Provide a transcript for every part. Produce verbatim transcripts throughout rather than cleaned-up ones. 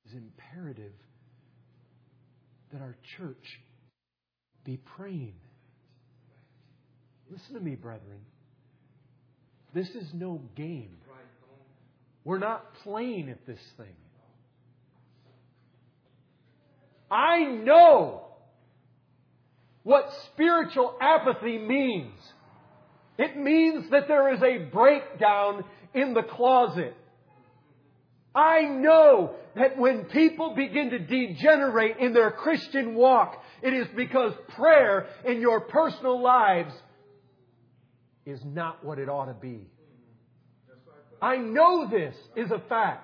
is imperative that our church be praying. Listen to me, brethren. This is no game. We're not playing at this thing. I know what spiritual apathy means. It means that there is a breakdown in the closet. I know that when people begin to degenerate in their Christian walk, it is because prayer in your personal lives is not what it ought to be. I know this is a fact.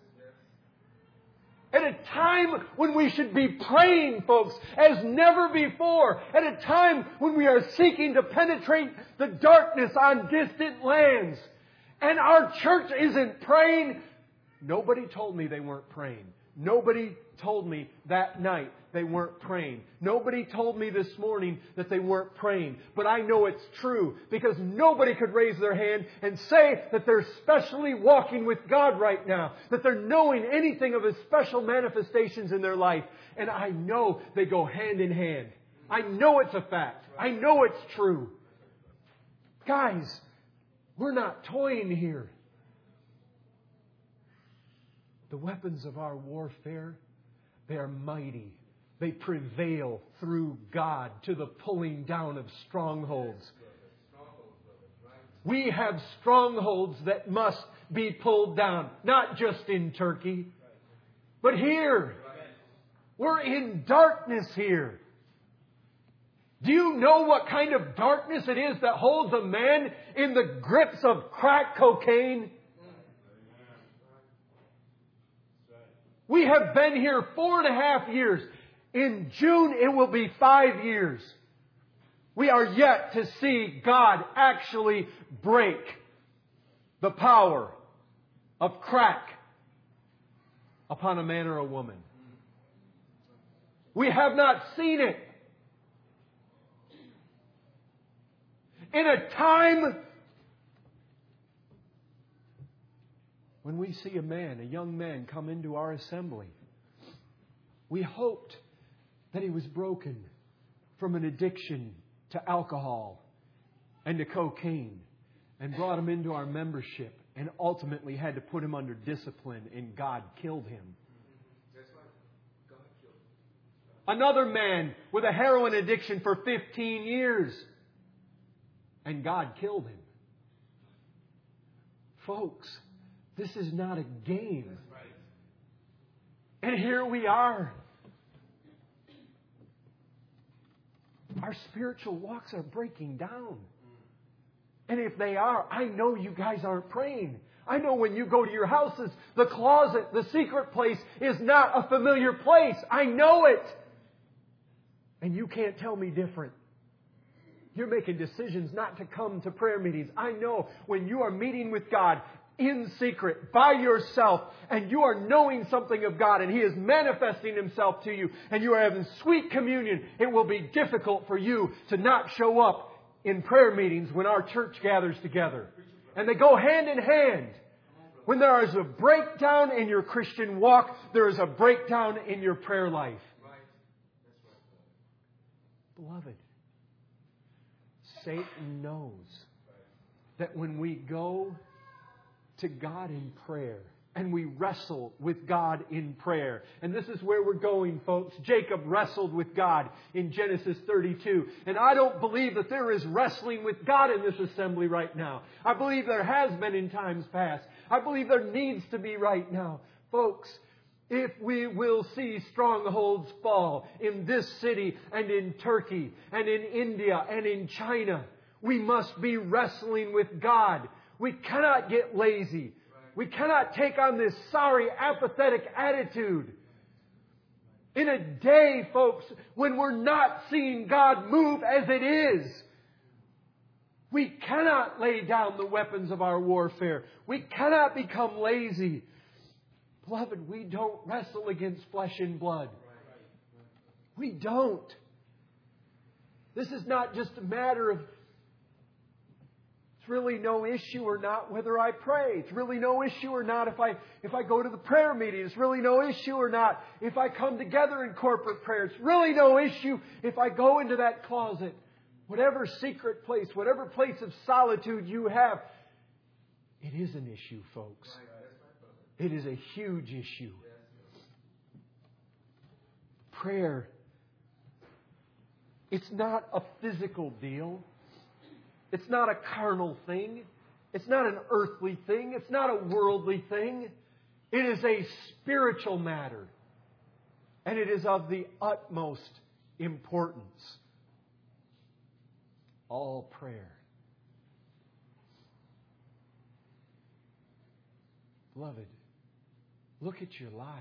At a time when we should be praying, folks, as never before. At a time when we are seeking to penetrate the darkness on distant lands. And our church isn't praying. Nobody told me they weren't praying. Nobody told me that night they weren't praying. Nobody told me this morning that they weren't praying. But I know it's true because nobody could raise their hand and say that they're specially walking with God right now. That they're knowing anything of His special manifestations in their life. And I know they go hand in hand. I know it's a fact. I know it's true. Guys, we're not toying here. The weapons of our warfare, they are mighty. They prevail through God to the pulling down of strongholds. We have strongholds that must be pulled down. Not just in Turkey, but here. We're in darkness here. Do you know what kind of darkness it is that holds a man in the grips of crack cocaine? We have been here four and a half years. In June, it will be five years. We are yet to see God actually break the power of crack upon a man or a woman. We have not seen it. In a time when we see a man, a young man, come into our assembly, we hoped that he was broken from an addiction to alcohol and to cocaine and brought him into our membership and ultimately had to put him under discipline, and God killed him. Another man with a heroin addiction for fifteen years, and God killed him. Folks, this is not a game. And here we are. Our spiritual walks are breaking down. And if they are, I know you guys aren't praying. I know when you go to your houses, the closet, the secret place is not a familiar place. I know it. And you can't tell me different. You're making decisions not to come to prayer meetings. I know when you are meeting with God in secret, by yourself, and you are knowing something of God, and He is manifesting Himself to you, and you are having sweet communion, it will be difficult for you to not show up in prayer meetings when our church gathers together. And they go hand in hand. When there is a breakdown in your Christian walk, there is a breakdown in your prayer life. Beloved, Satan knows that when we go to God in prayer, and we wrestle with God in prayer. And this is where we're going, folks. Jacob wrestled with God in Genesis thirty-two. And I don't believe that there is wrestling with God in this assembly right now. I believe there has been in times past. I believe there needs to be right now. Folks, if we will see strongholds fall in this city and in Turkey and in India and in China, we must be wrestling with God. We cannot get lazy. We cannot take on this sorry, apathetic attitude. In a day, folks, when we're not seeing God move as it is, we cannot lay down the weapons of our warfare. We cannot become lazy. Beloved, we don't wrestle against flesh and blood. We don't. This is not just a matter of It's really no issue or not whether I pray. It's really no issue or not if I if I go to the prayer meeting. It's really no issue or not if I come together in corporate prayer. It's really no issue if I go into that closet. Whatever secret place, whatever place of solitude you have, it is an issue, folks. It is a huge issue. Prayer, it's not a physical deal. It's not a carnal thing. It's not an earthly thing. It's not a worldly thing. It is a spiritual matter. And it is of the utmost importance. All prayer. Beloved, look at your lives.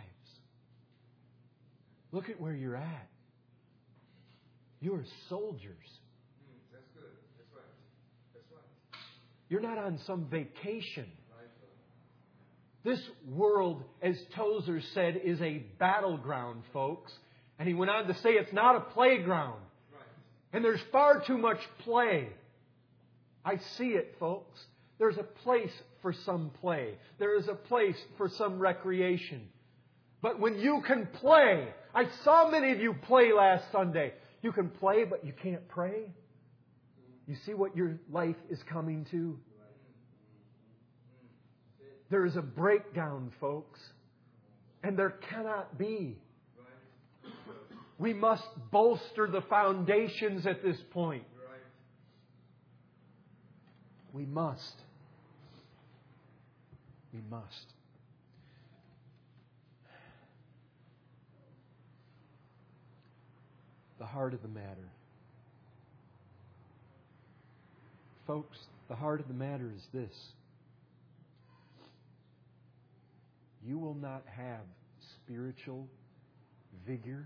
Look at where you're at. You are soldiers. That's good. That's right. That's right. You're not on some vacation. This world, as Tozer said, is a battleground, folks. And he went on to say it's not a playground. And there's far too much play. I see it, folks. There's a place for some play. There is a place for some recreation. But when you can play, I saw many of you play last Sunday. You can play, but you can't pray. You see what your life is coming to? There is a breakdown, folks. And there cannot be. We must bolster the foundations at this point. We must. We must. The heart of the matter. Folks, the heart of the matter is this. You will not have spiritual vigor,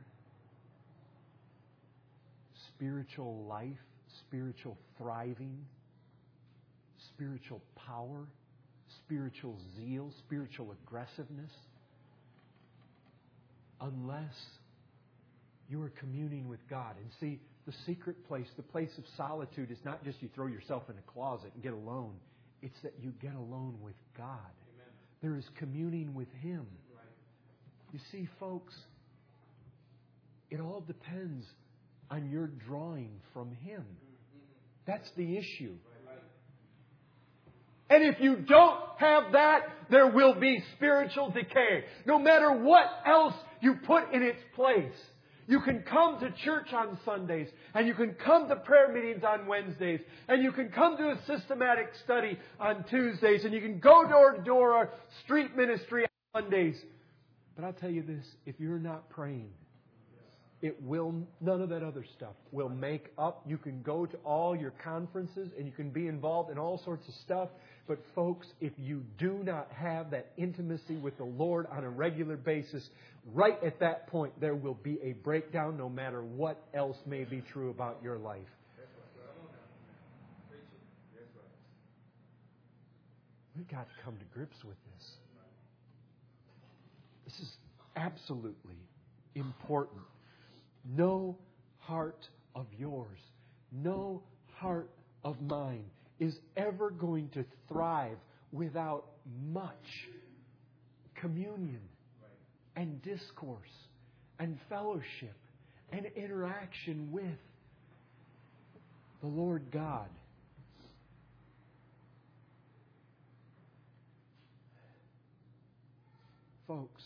spiritual life, spiritual thriving, spiritual power, spiritual zeal, spiritual aggressiveness, unless you are communing with God. And see, the secret place, the place of solitude is not just you throw yourself in a closet and get alone. It's that you get alone with God. Amen. There is communing with Him. Right. You see, folks, it all depends on your drawing from Him. That's the issue. And if you don't have that, there will be spiritual decay. No matter what else you put in its place. You can come to church on Sundays, and you can come to prayer meetings on Wednesdays, and you can come to a systematic study on Tuesdays, and you can go door to door or street ministry on Mondays. But I'll tell you this, if you're not praying, it will, none of that other stuff will make up. You can go to all your conferences and you can be involved in all sorts of stuff. But folks, if you do not have that intimacy with the Lord on a regular basis, right at that point, there will be a breakdown no matter what else may be true about your life. We've got to come to grips with this. This is absolutely important. No heart of yours, no heart of mine is ever going to thrive without much communion and discourse and fellowship and interaction with the Lord God. Folks,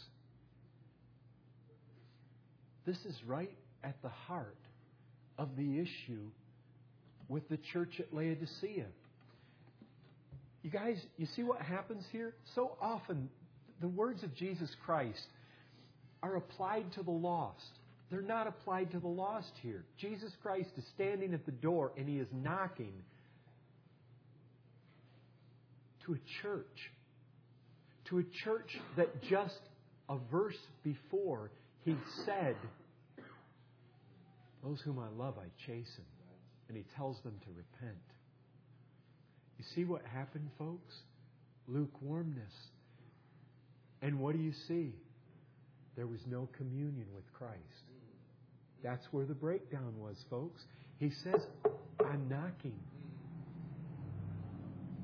this is right at the heart of the issue with the church at Laodicea. You guys, you see what happens here? So often, the words of Jesus Christ are applied to the lost. They're not applied to the lost here. Jesus Christ is standing at the door and He is knocking to a church. To a church that just a verse before He said, "Those whom I love, I chasten." And He tells them to repent. You see what happened, folks? Lukewarmness. And what do you see? There was no communion with Christ. That's where the breakdown was, folks. He says, "I'm knocking."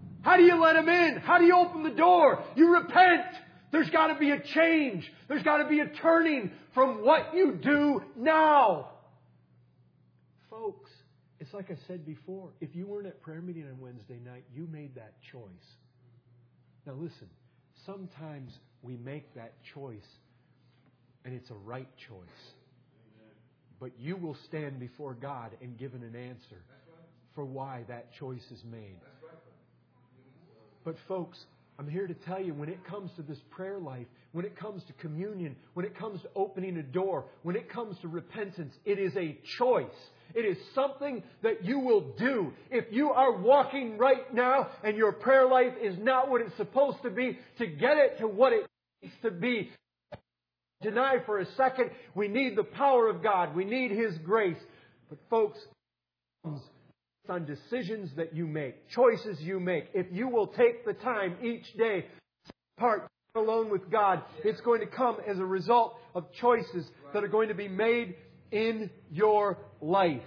do you let Him in? How do you open the door? You repent. There's got to be a change. There's got to be a turning from what you do now. Folks, it's like I said before. If you weren't at prayer meeting on Wednesday night, you made that choice. Now listen, sometimes we make that choice and it's a right choice. But you will stand before God and give an answer for why that choice is made. But folks, I'm here to tell you, when it comes to this prayer life, when it comes to communion, when it comes to opening a door, when it comes to repentance, it is a choice. It is something that you will do. If you are walking right now and your prayer life is not what it's supposed to be, to get it to what it needs to be, deny for a second, we need the power of God. We need His grace. But folks, it's on decisions that you make, choices you make. If you will take the time each day to part alone with God, it's going to come as a result of choices that are going to be made in your life.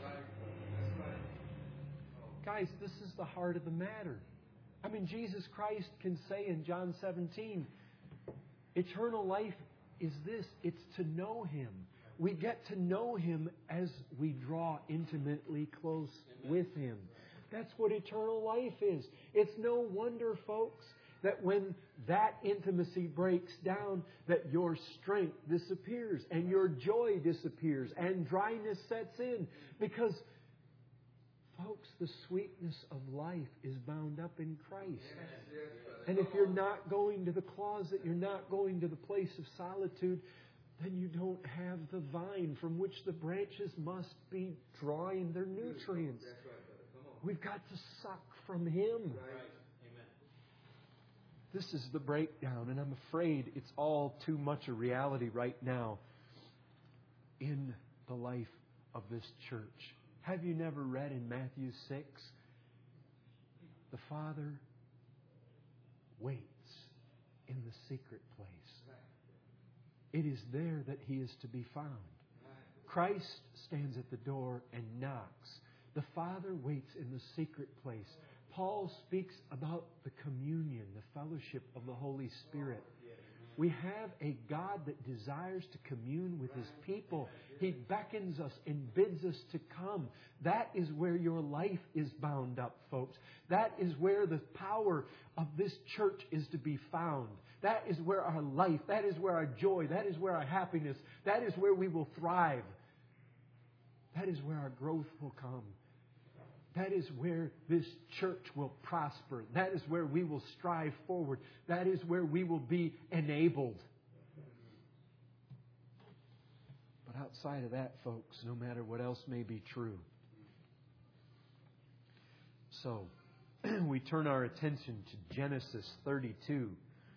Guys, this is the heart of the matter. I mean, Jesus Christ can say in John seventeen, eternal life is this, it's to know Him. We get to know Him as we draw intimately close with Him. That's what eternal life is. It's no wonder, folks, that when that intimacy breaks down, that your strength disappears and your joy disappears and dryness sets in. Because, folks, the sweetness of life is bound up in Christ. And if you're not going to the closet, you're not going to the place of solitude, then you don't have the vine from which the branches must be drawing their nutrients. We've got to suck from Him. This is the breakdown, and I'm afraid it's all too much a reality right now in the life of this church. Have you never read in Matthew six? The Father waits in the secret place. It is there that He is to be found. Christ stands at the door and knocks. The Father waits in the secret place. Paul speaks about the communion, the fellowship of the Holy Spirit. We have a God that desires to commune with His people. He beckons us and bids us to come. That is where your life is bound up, folks. That is where the power of this church is to be found. That is where our life, that is where our joy, that is where our happiness, that is where we will thrive. That is where our growth will come. That is where this church will prosper. That is where we will strive forward. That is where we will be enabled. But outside of that, folks, no matter what else may be true. So, we turn our attention to Genesis thirty-two.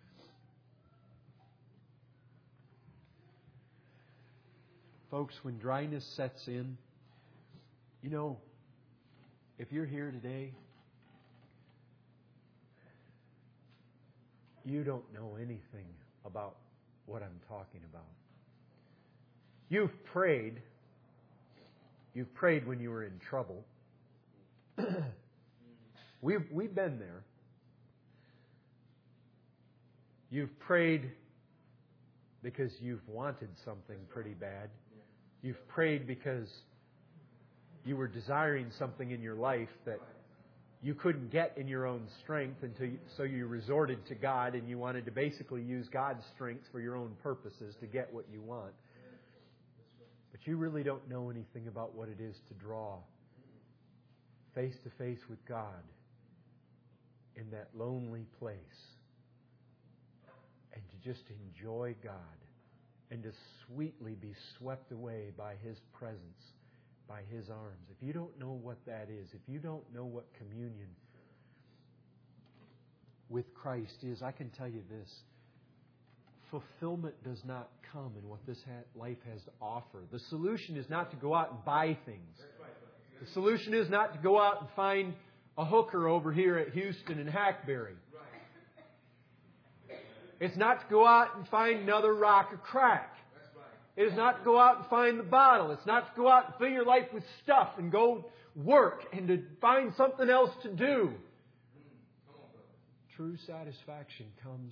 Folks, when dryness sets in, you know, if you're here today, you don't know anything about what I'm talking about. You've prayed. You've prayed when you were in trouble. we've, we've been there. You've prayed because you've wanted something pretty bad. You've prayed because you were desiring something in your life that you couldn't get in your own strength, until you, so you resorted to God and you wanted to basically use God's strength for your own purposes to get what you want. But you really don't know anything about what it is to draw face to face with God in that lonely place and to just enjoy God and to sweetly be swept away by His presence, by His arms. If you don't know what that is, if you don't know what communion with Christ is, I can tell you this. Fulfillment does not come in what this life has to offer. The solution is not to go out and buy things. The solution is not to go out and find a hooker over here at Houston and Hackberry. It's not to go out and find another rock of crack. It is not to go out and find the bottle. It's not to go out and fill your life with stuff and go work and to find something else to do. true satisfaction comes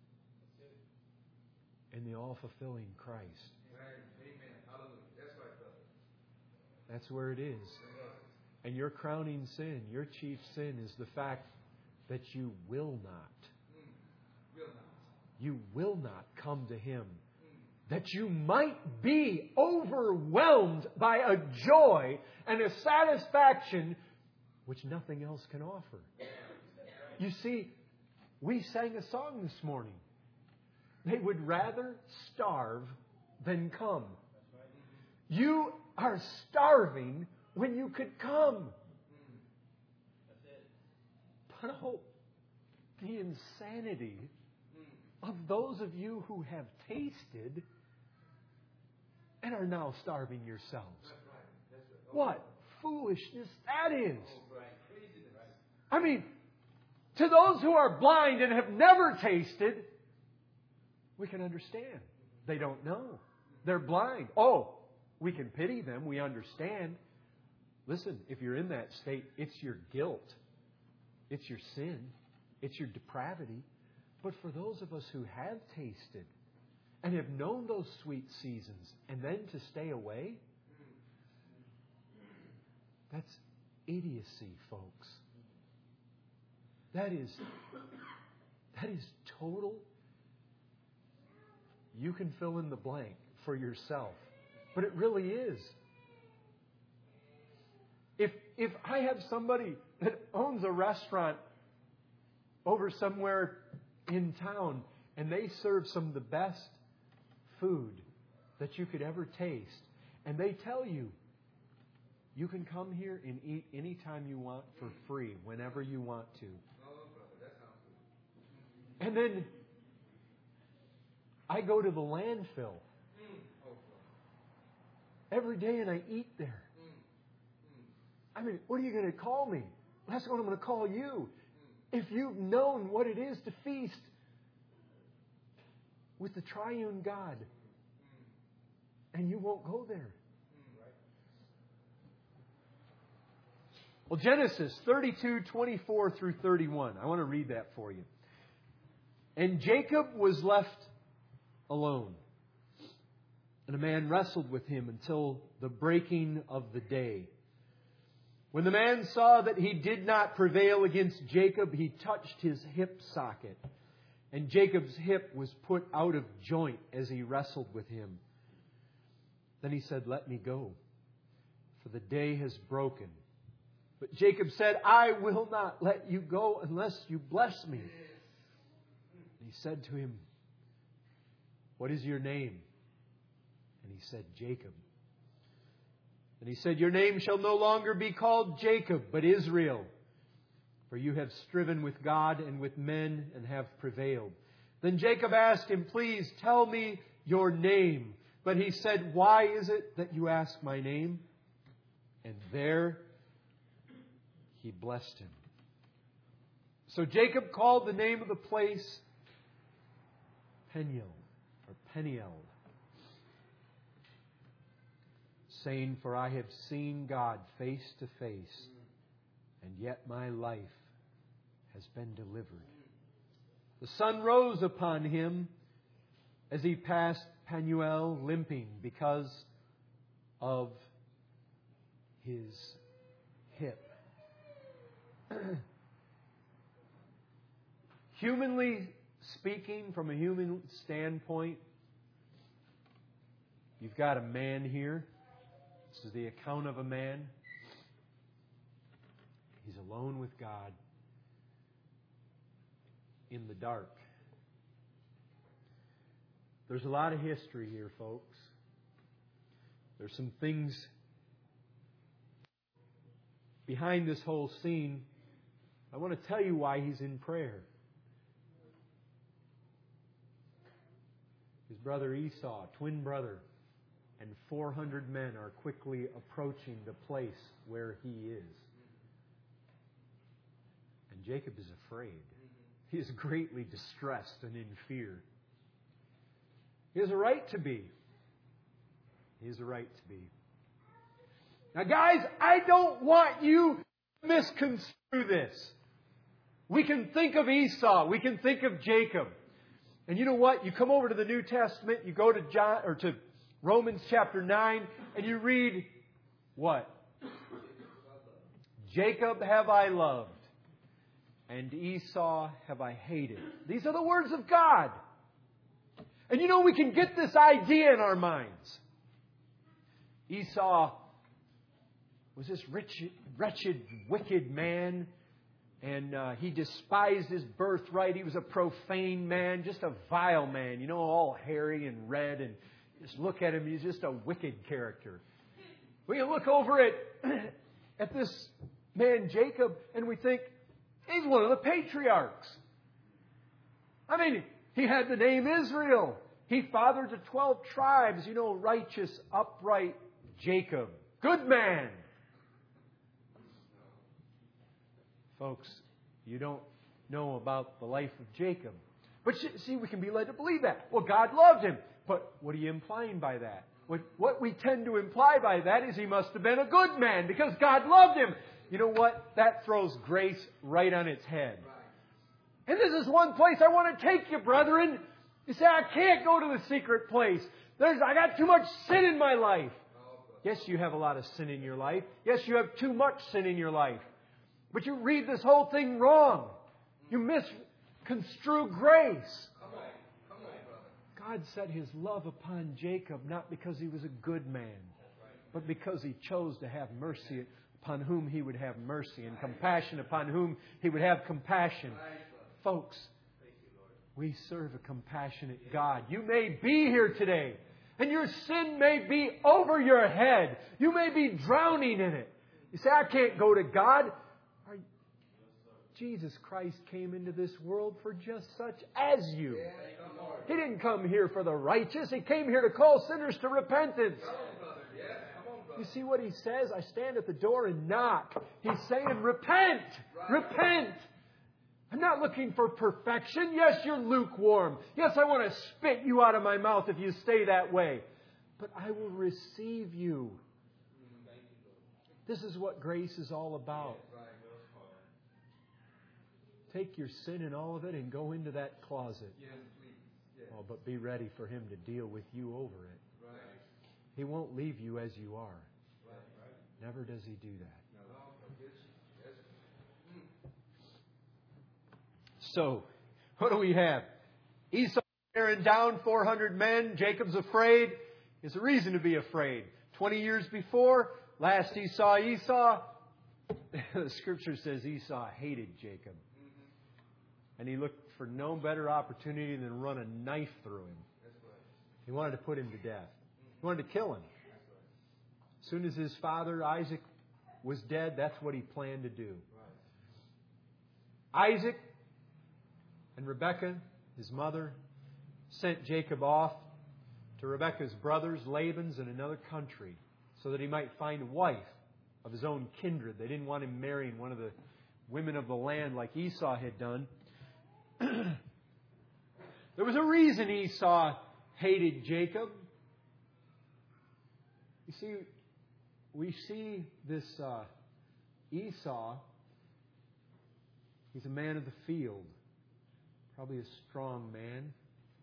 in the all-fulfilling Christ. Amen. Hallelujah. That's right, brother. That's where it is. And your crowning sin, your chief sin, is the fact that you will not. Mm. Will not. You will not come to Him. Mm. That you might be overwhelmed by a joy and a satisfaction which nothing else can offer. You see, we sang a song this morning. They would rather starve than come. You are starving when you could come. But oh, the insanity of those of you who have tasted and are now starving yourselves. What foolishness that is. I mean, to those who are blind and have never tasted, we can understand. They don't know. They're blind. Oh, we can pity them. We understand. Listen, if you're in that state, it's your guilt. It's your sin. It's your depravity. But for those of us who have tasted and have known those sweet seasons and then to stay away, that's idiocy, folks. That is, that is total. You can fill in the blank for yourself. But it really is. If if I have somebody that owns a restaurant over somewhere in town and they serve some of the best food that you could ever taste, and they tell you, you can come here and eat anytime you want for free, whenever you want to. And then I go to the landfill every day and I eat there. I mean, what are you going to call me? That's what I'm going to call you. If you've known what it is to feast with the triune God, and you won't go there. Well, Genesis thirty-two, twenty-four through thirty-one. I want to read that for you. And Jacob was left alone, and a man wrestled with him until the breaking of the day. When the man saw that he did not prevail against Jacob, he touched his hip socket. And Jacob's hip was put out of joint as he wrestled with him. Then he said, "Let me go, for the day has broken." But Jacob said, "I will not let you go unless you bless me." And he said to him, "What is your name?" And he said, "Jacob." And he said, "Your name shall no longer be called Jacob, but Israel. For you have striven with God and with men and have prevailed." Then Jacob asked him, "Please tell me your name." But he said, "Why is it that you ask my name?" And there he blessed him. So Jacob called the name of the place Peniel, or Peniel, saying, "For I have seen God face to face, and yet my life has been delivered." The sun rose upon him as he passed Penuel, limping because of his hip. Humanly speaking, from a human standpoint, you've got a man here. This is the account of a man. He's alone with God in the dark. There's a lot of history here, folks. There's some things behind this whole scene. I want to tell you why he's in prayer. His brother Esau, twin brother, and four hundred men are quickly approaching the place where he is. And Jacob is afraid. He is greatly distressed and in fear. He has a right to be. He has a right to be. Now, guys, I don't want you to misconstrue this. We can think of Esau. We can think of Jacob. And you know what? You come over to the New Testament, you go to John or to Romans chapter nine, and you read what? Jacob have I loved, and Esau have I hated. These are the words of God. And you know, we can get this idea in our minds. Esau was this rich, wretched, wicked man, and uh, he despised his birthright. He was a profane man, just a vile man, you know, all hairy and red, and just look at him, he's just a wicked character. We can look over at, at this man Jacob, and we think, he's one of the patriarchs. I mean, he had the name Israel. He fathered the twelve tribes, you know, righteous, upright Jacob. Good man. Folks, you don't know about the life of Jacob. But see, we can be led to believe that. Well, God loved him. But what are you implying by that? What, what we tend to imply by that is he must have been a good man because God loved him. You know what? That throws grace right on its head. And this is one place I want to take you, brethren. You say, I can't go to the secret place. There's, I got too much sin in my life. Yes, you have a lot of sin in your life. Yes, you have too much sin in your life. But you read this whole thing wrong. You misconstrue grace. God set His love upon Jacob not because he was a good man, but because He chose to have mercy upon whom He would have mercy and compassion upon whom He would have compassion. Folks, we serve a compassionate God. You may be here today, and your sin may be over your head. You may be drowning in it. You say, I can't go to God. Jesus Christ came into this world for just such as you. He didn't come here for the righteous. He came here to call sinners to repentance. You see what He says? I stand at the door and knock. He's saying, repent! Repent! I'm not looking for perfection. Yes, you're lukewarm. Yes, I want to spit you out of my mouth if you stay that way. But I will receive you. This is what grace is all about. Take your sin and all of it and go into that closet. Oh, but be ready for Him to deal with you over it. He won't leave you as you are. Never does He do that. So, what do we have? Esau bearing down four hundred men. Jacob's afraid. There's a reason to be afraid. Twenty years before, last he saw Esau, the Scripture says Esau hated Jacob. And he looked for no better opportunity than run a knife through him. He wanted to put him to death. He wanted to kill him. As soon as his father, Isaac, was dead, that's what he planned to do. Isaac and Rebekah, his mother, sent Jacob off to Rebekah's brothers, Laban's, in another country so that he might find a wife of his own kindred. They didn't want him marrying one of the women of the land like Esau had done. There was a reason Esau hated Jacob. You see, we see this uh, Esau, he's a man of the field, probably a strong man.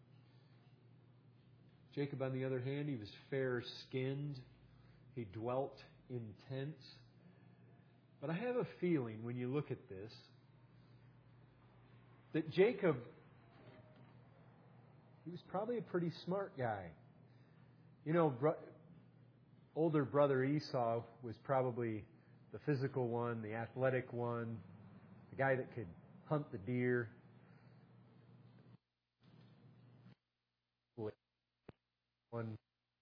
Jacob, on the other hand, he was fair-skinned. He dwelt in tents. But I have a feeling when you look at this, that Jacob, he was probably a pretty smart guy. You know, bro, older brother Esau was probably the physical one, the athletic one, the guy that could hunt the deer. One,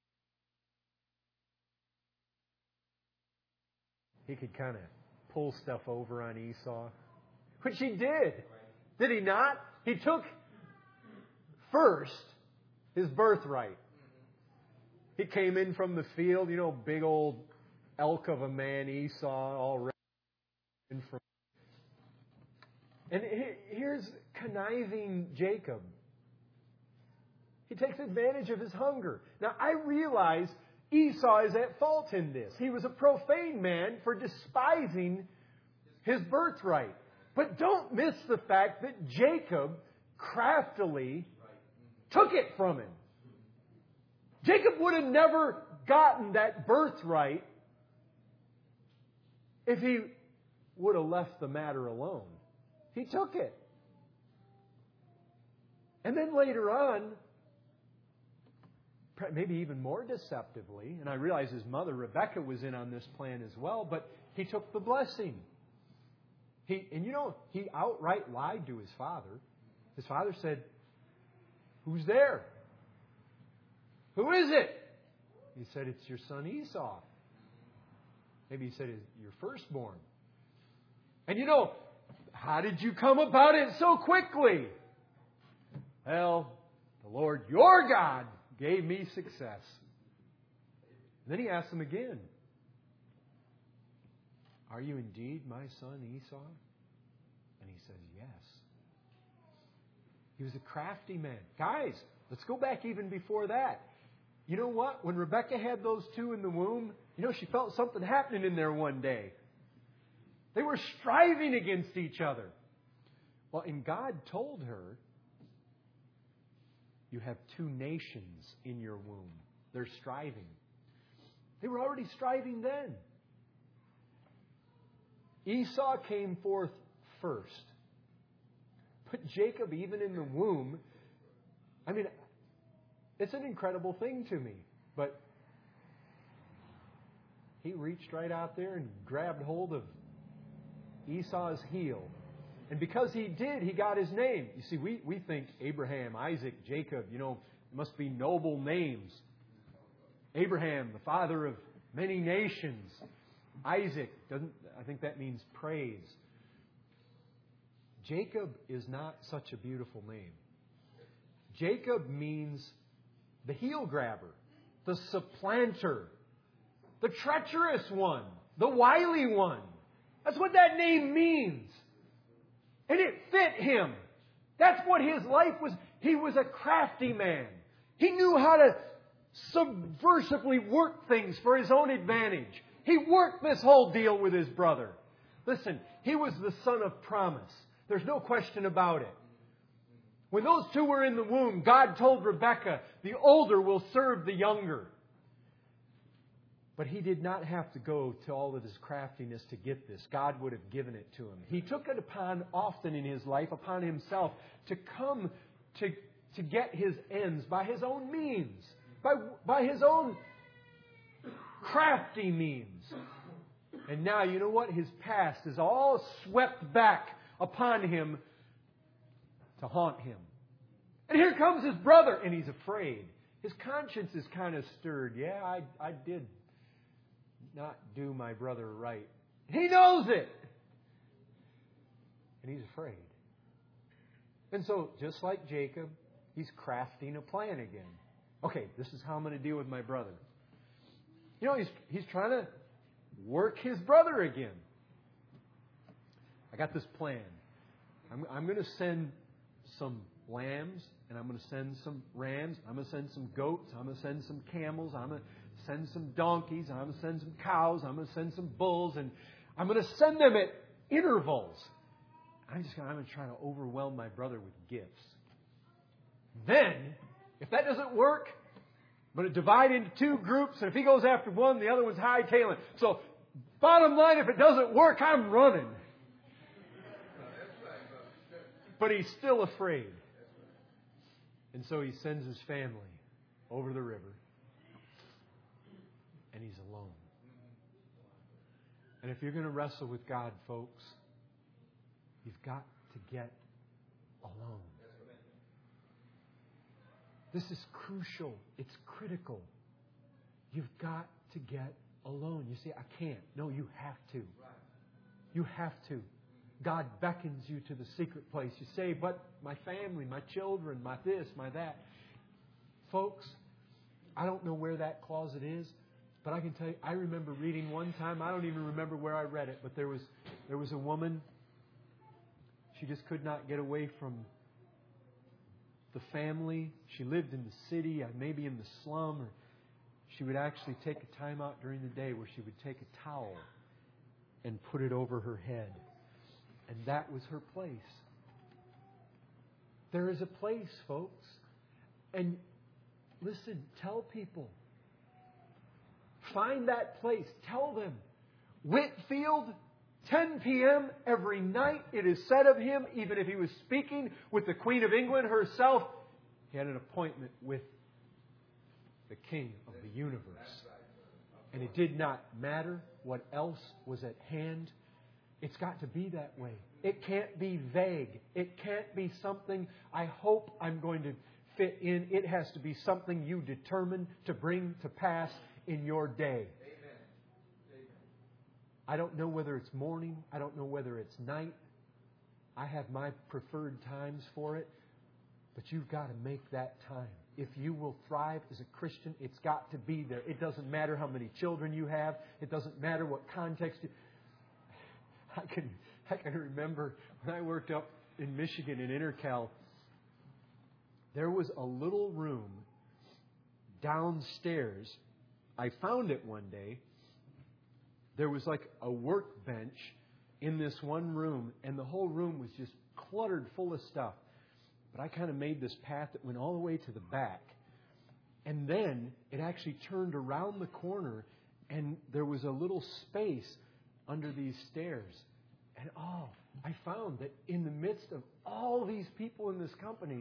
he could kind of pull stuff over on Esau, which he did. Did he not? He took first his birthright. He came in from the field, you know, big old elk of a man, Esau, all ready in from. And here's conniving Jacob. He takes advantage of his hunger. Now, I realize Esau is at fault in this. He was a profane man for despising his birthright. But don't miss the fact that Jacob craftily took it from him. Jacob would have never gotten that birthright if he would have left the matter alone. He took it. And then later on, maybe even more deceptively, and I realize his mother, Rebekah, was in on this plan as well, but he took the blessing. He, and you know, he outright lied to his father. His father said, "Who's there? Who is it?" He said, "It's your son Esau." Maybe he said, "Your firstborn." And you know, how did you come about it so quickly? Well, the Lord your God gave me success. And then he asked him again, "Are you indeed my son Esau?" And he says, "Yes." He was a crafty man. Guys, let's go back even before that. You know what? When Rebekah had those two in the womb, you know, she felt something happening in there one day. They were striving against each other. Well, and God told her, "You have two nations in your womb. They're striving." They were already striving then. Esau came forth first. But Jacob, even in the womb, I mean, it's an incredible thing to me. But he reached right out there and grabbed hold of Esau's heel. And because he did, he got his name. You see, we, we think Abraham, Isaac, Jacob, you know, must be noble names. Abraham, the father of many nations. Isaac, doesn't I think that means praise. Jacob is not such a beautiful name. Jacob means the heel grabber, the supplanter, the treacherous one, the wily one. That's what that name means. And it fit him. That's what his life was. He was a crafty man. He knew how to subversively work things for his own advantage. He worked this whole deal with his brother. Listen, he was the son of promise. There's no question about it. When those two were in the womb, God told Rebekah, "The older will serve the younger." But he did not have to go to all of his craftiness to get this. God would have given it to him. He took it upon often in his life, upon himself, to come to, to get his ends by his own means, by, by his own crafty means. And now, you know what? His past is all swept back upon him to haunt him. And here comes his brother, and he's afraid. His conscience is kind of stirred. Yeah, I, I did not do my brother right. He knows it. And he's afraid. And so, just like Jacob, he's crafting a plan again. Okay, this is how I'm going to deal with my brother. You know, he's, he's trying to work his brother again. I got this plan. I'm, I'm going to send some lambs, and I'm going to send some rams. I'm going to send some goats. I'm going to send some camels. I'm going to send some donkeys. I'm going to send some cows. I'm going to send some bulls. And I'm going to send them at intervals. I'm just going to, I'm going to try to overwhelm my brother with gifts. Then, if that doesn't work, I'm going to divide into two groups. And if he goes after one, the other one's hightailing. So, bottom line, if it doesn't work, I'm running. But he's still afraid. And so he sends his family over the river. And he's alone. And if you're going to wrestle with God, folks, you've got to get alone. This is crucial. It's critical. You've got to get alone. You say, "I can't." No, you have to. You have to. God beckons you to the secret place. You say, "But my family, my children, my this, my that." Folks, I don't know where that closet is, but I can tell you, I remember reading one time, I don't even remember where I read it, but there was there was a woman, she just could not get away from the family. She lived in the city, maybe in the slum, or she would actually take a time out during the day where she would take a towel and put it over her head. And that was her place. There is a place, folks. And listen, tell people. Find that place. Tell them. Whitfield, ten p.m. every night, it is said of him, even if he was speaking with the Queen of England herself, he had an appointment with the King of the universe. And it did not matter what else was at hand. It's got to be that way. It can't be vague. It can't be something I hope I'm going to fit in. It has to be something you determine to bring to pass in your day. Amen. Amen. I don't know whether it's morning. I don't know whether it's night. I have my preferred times for it. But you've got to make that time. If you will thrive as a Christian, it's got to be there. It doesn't matter how many children you have. It doesn't matter what context you... I can, I can remember when I worked up in Michigan in Intercal, there was a little room downstairs. I found it one day. There was like a workbench in this one room, and the whole room was just cluttered full of stuff. But I kind of made this path that went all the way to the back. And then it actually turned around the corner, and there was a little space under these stairs. And oh, I found that in the midst of all these people in this company,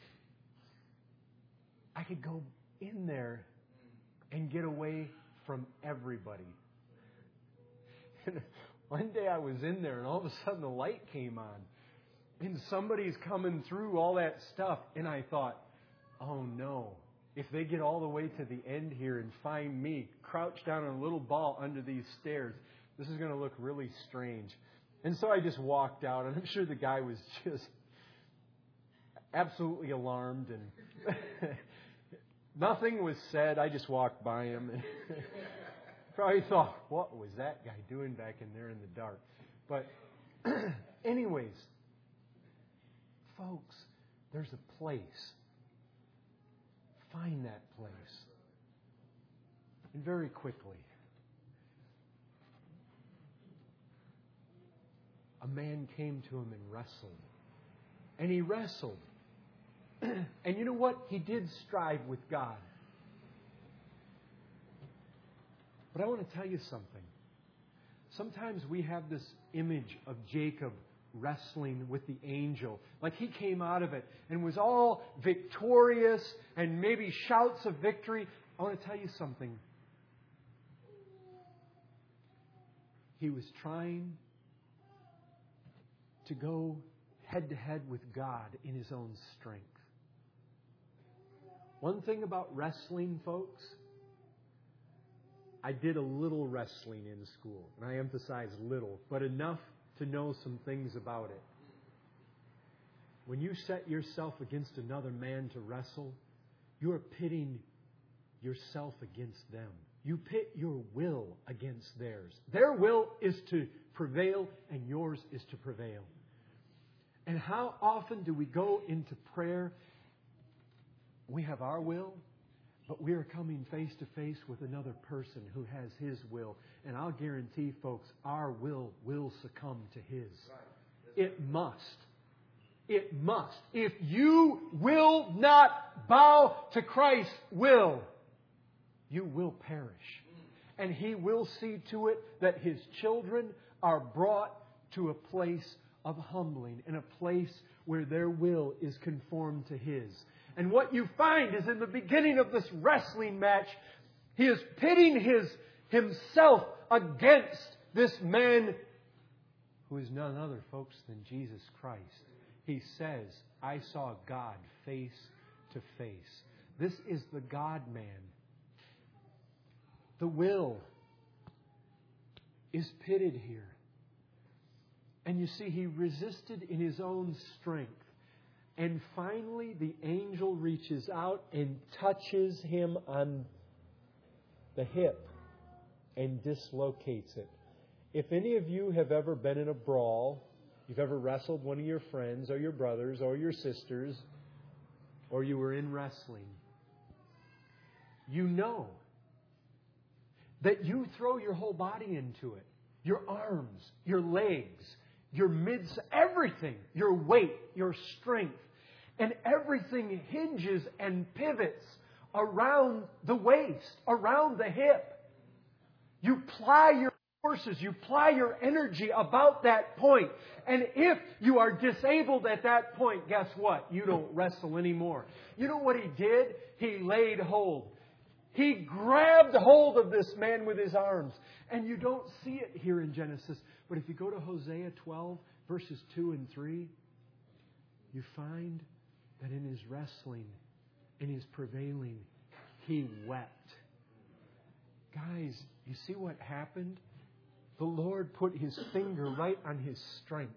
I could go in there and get away from everybody. And one day I was in there, and all of a sudden the light came on. And somebody's coming through all that stuff. And I thought, oh no, if they get all the way to the end here and find me crouched down on a little ball under these stairs, this is going to look really strange. And so I just walked out, and I'm sure the guy was just absolutely alarmed, and nothing was said. I just walked by him and probably thought, what was that guy doing back in there in the dark? But anyways, folks, there's a place. Find that place. And very quickly, a man came to him and wrestled. And he wrestled. And you know what? He did strive with God. But I want to tell you something. Sometimes we have this image of Jacob wrestling with the angel. Like he came out of it and was all victorious and maybe shouts of victory. I want to tell you something. He was trying to go head to head with God in his own strength. One thing about wrestling, folks, I did a little wrestling in school, and I emphasize little, but enough to know some things about it. When you set yourself against another man to wrestle, you are pitting yourself against them. You pit your will against theirs. Their will is to prevail, and yours is to prevail. And how often do we go into prayer? We have our will, but we are coming face to face with another person who has his will. And I'll guarantee, folks, our will will succumb to his. It must. It must. If you will not bow to Christ's will, you will perish. And He will see to it that His children are brought to a place of humbling, and a place where their will is conformed to His. And what you find is in the beginning of this wrestling match, he is pitting his himself against this man who is none other, folks, than Jesus Christ. He says, I saw God face to face. This is the God-man. The will is pitted here. And you see, he resisted in his own strength. And finally, the angel reaches out and touches him on the hip and dislocates it. If any of you have ever been in a brawl, you've ever wrestled one of your friends or your brothers or your sisters, or you were in wrestling, you know that you throw your whole body into it. Your arms, your legs, your midst, everything, your weight, your strength, and everything hinges and pivots around the waist, around the hip. You ply your forces, you ply your energy about that point. And if you are disabled at that point, guess what? You don't wrestle anymore. You know what he did? He laid hold. He grabbed hold of this man with his arms. And you don't see it here in Genesis. But if you go to Hosea twelve, verses two and three, you find that in his wrestling, in his prevailing, he wept. Guys, you see what happened? The Lord put His finger right on his strength.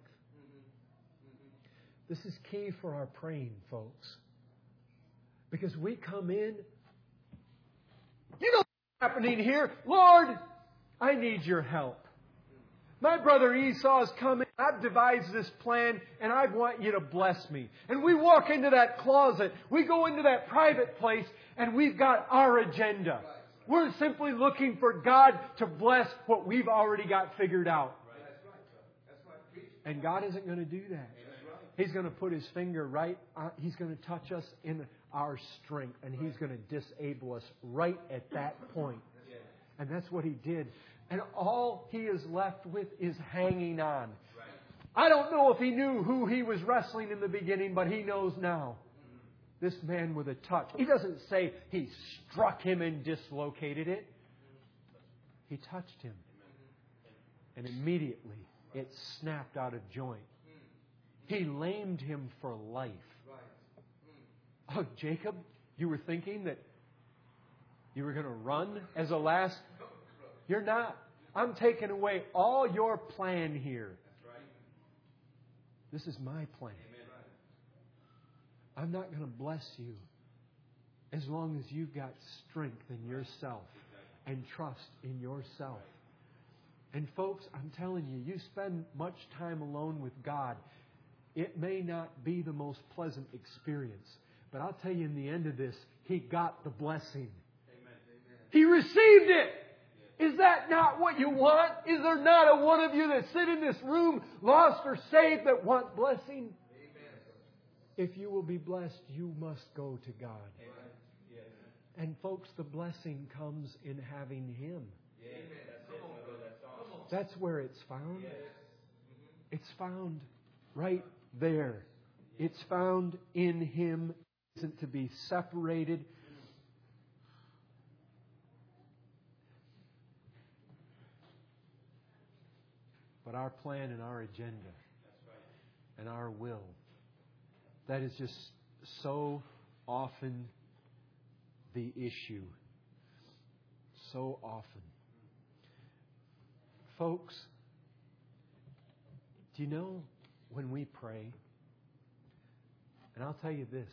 This is key for our praying, folks. Because we come in, you know what's happening here? Lord, I need your help. My brother Esau's coming. I've devised this plan, and I want you to bless me. And we walk into that closet. We go into that private place, and we've got our agenda. We're simply looking for God to bless what we've already got figured out. And God isn't going to do that. He's going to put His finger right on, He's going to touch us in our strength. And He's going to disable us right at that point. And that's what He did. And all he is left with is hanging on. I don't know if he knew who he was wrestling in the beginning, but he knows now. This man with a touch. He doesn't say he struck him and dislocated it. He touched him. And immediately it snapped out of joint. He lamed him for life. Oh, Jacob, you were thinking that you were going to run as a last... You're not. I'm taking away all your plan here. This is my plan. I'm not going to bless you as long as you've got strength in yourself and trust in yourself. And folks, I'm telling you, you spend much time alone with God. It may not be the most pleasant experience. But I'll tell you, in the end of this, He got the blessing. He received it. Is that not what you want? Is there not a one of you that sit in this room, lost or saved, that want blessing? If you will be blessed, you must go to God. And folks, the blessing comes in having Him. That's where it's found. It's found right there. It's found in Him. It isn't to be separated. But our plan and our agenda and our will, that is just so often the issue. So often. Folks, do you know when we pray, and I'll tell you this,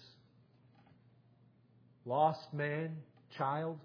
lost man, child,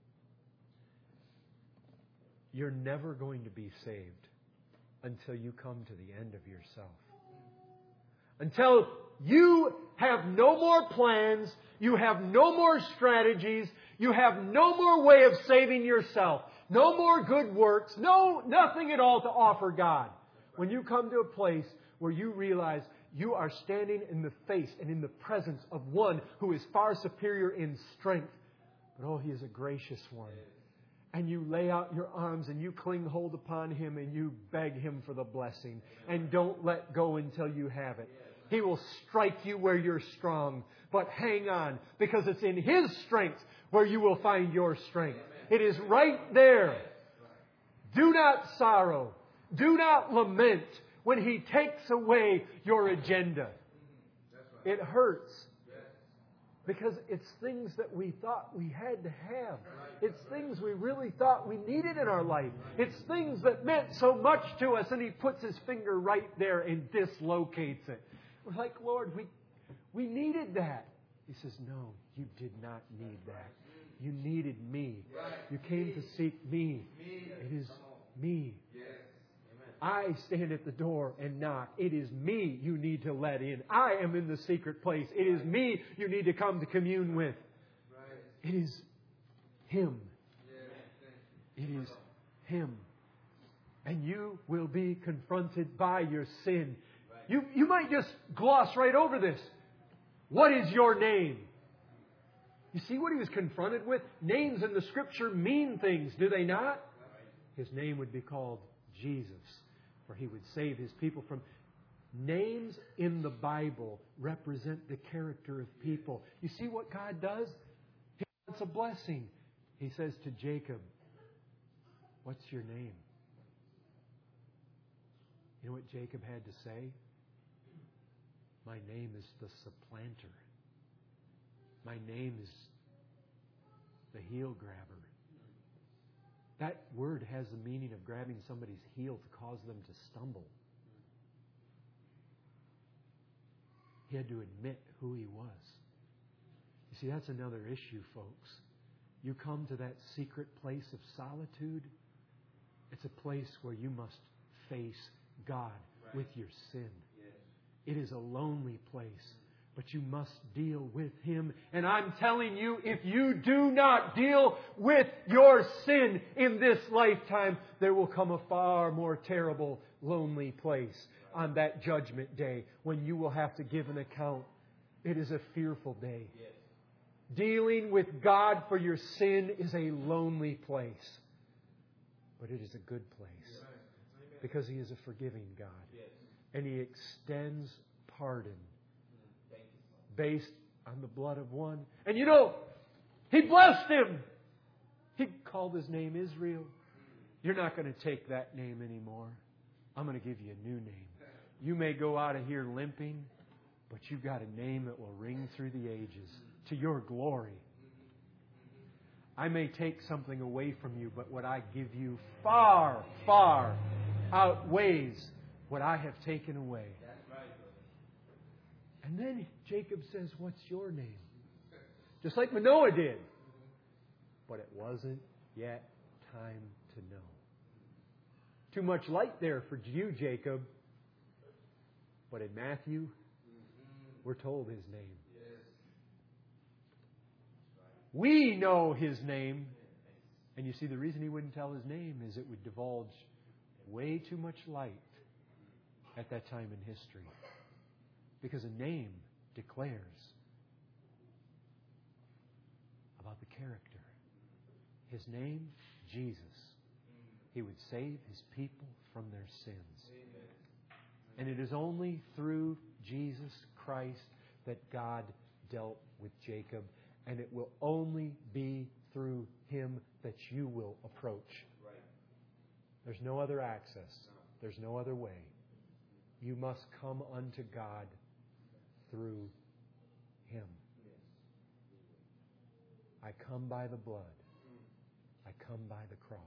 you're never going to be saved until you come to the end of yourself. Until you have no more plans, you have no more strategies, you have no more way of saving yourself, no more good works, no nothing at all to offer God. When you come to a place where you realize you are standing in the face and in the presence of one who is far superior in strength, but oh, He is a gracious one. And you lay out your arms and you cling hold upon Him and you beg Him for the blessing. And don't let go until you have it. He will strike you where you're strong. But hang on, because it's in His strength where you will find your strength. It is right there. Do not sorrow. Do not lament when He takes away your agenda. It hurts. Because it's things that we thought we had to have. It's things we really thought we needed in our life. It's things that meant so much to us, and He puts His finger right there and dislocates it. We're like, Lord, we we needed that. He says, no, you did not need that. You needed me. You came to seek me. It is me. I stand at the door and knock. It is me you need to let in. I am in the secret place. It is me you need to come to commune with. It is Him. It is Him. And you will be confronted by your sin. You, you might just gloss right over this. What is your name? You see what he was confronted with? Names in the Scripture mean things, do they not? His name would be called Jesus, for He would save His people from... Names in the Bible represent the character of people. You see what God does? He wants a blessing. He says to Jacob, what's your name? You know what Jacob had to say? My name is the supplanter. My name is the heel grabber. That word has the meaning of grabbing somebody's heel to cause them to stumble. He had to admit who he was. You see, that's another issue, folks. You come to that secret place of solitude, it's a place where you must face God right. with your sin. Yes. It is a lonely place, but you must deal with Him. And I'm telling you, if you do not deal with your sin in this lifetime, there will come a far more terrible, lonely place on that judgment day when you will have to give an account. It is a fearful day. Yes. Dealing with God for your sin is a lonely place. But it is a good place. Because He is a forgiving God. Yes. And He extends pardon based on the blood of one. And you know, He blessed him. He called his name Israel. You're not going to take that name anymore. I'm going to give you a new name. You may go out of here limping, but you've got a name that will ring through the ages to your glory. I may take something away from you, but what I give you far, far outweighs what I have taken away. And then Jacob says, what's your name? Just like Manoah did. But it wasn't yet time to know. Too much light there for you, Jacob. But in Matthew, we're told his name. We know his name. And you see, the reason he wouldn't tell his name is it would divulge way too much light at that time in history. Because a name declares about the character. His name, Jesus. He would save His people from their sins. And it is only through Jesus Christ that God dealt with Jacob. And it will only be through Him that you will approach. There's no other access. There's no other way. You must come unto God through Him. I come by the blood. I come by the cross.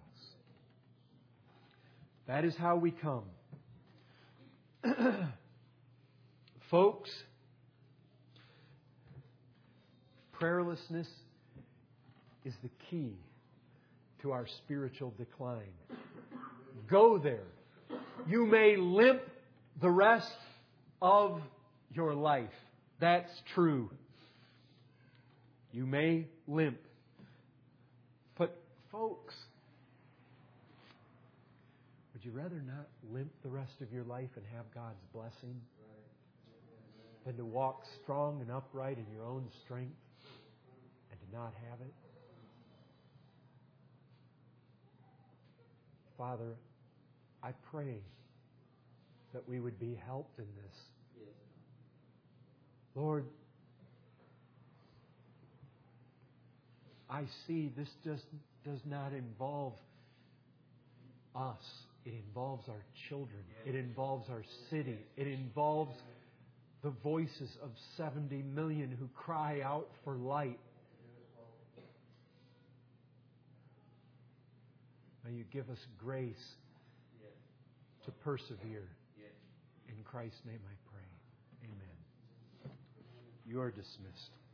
That is how we come. Folks, prayerlessness is the key to our spiritual decline. Go there. You may limp the rest of your life. That's true. You may limp. But folks, would you rather not limp the rest of your life and have God's blessing than to walk strong and upright in your own strength and to not have it? Father, I pray that we would be helped in this. Lord, I see this just does not involve us. It involves our children. It involves our city. It involves the voices of seventy million who cry out for light. May you give us grace to persevere. In Christ's name I pray. Amen. You are dismissed.